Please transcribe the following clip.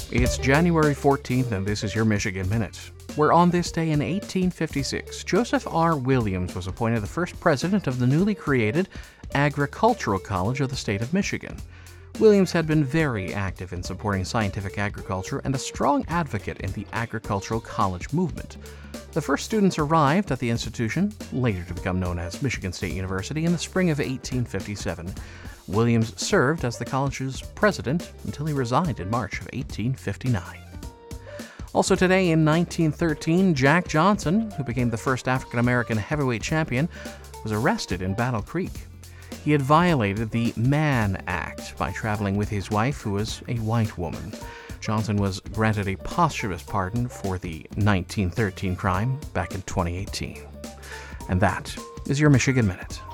It's January 14th, and this is your Michigan Minute. Where on this day in 1856, Joseph R. Williams was appointed the first president of the newly created Agricultural College of the state of Michigan. Williams had been very active in supporting scientific agriculture and a strong advocate in the agricultural college movement. The first students arrived at the institution, later to become known as Michigan State University, in the spring of 1857. Williams served as the college's president until he resigned in March of 1859. Also today in 1913, Jack Johnson, who became the first African-American heavyweight champion, was arrested in Battle Creek. He had violated the Mann Act by traveling with his wife, who was a white woman. Johnson was granted a posthumous pardon for the 1913 crime back in 2018. And that is your Michigan Minute.